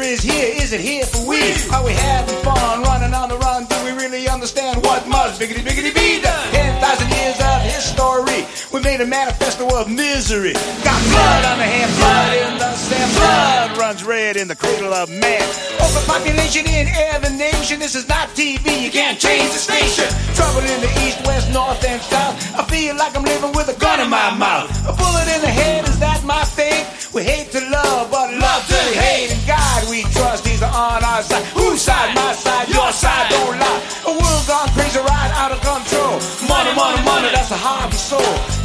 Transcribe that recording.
is here. Is it here for we? Are we having fun running on the run? Do we really understand what must biggity biggity be done? 10,000 years of history, we made a manifesto of misery. Got blood on the hand, blood in the sand, blood runs red in the cradle of man. Overpopulation in every nation. This is not TV, you can't change the station. Trouble in the east, west, north, and south. I feel like I'm living with a gun in my mouth. A bullet in the head, is that my fate? We hate to love, but love to hate. And God we trust, He's on our side. Whose side? My side, your side, don't lie. A world gone crazy, right out of control. Money, money, money, that's the heart and soul.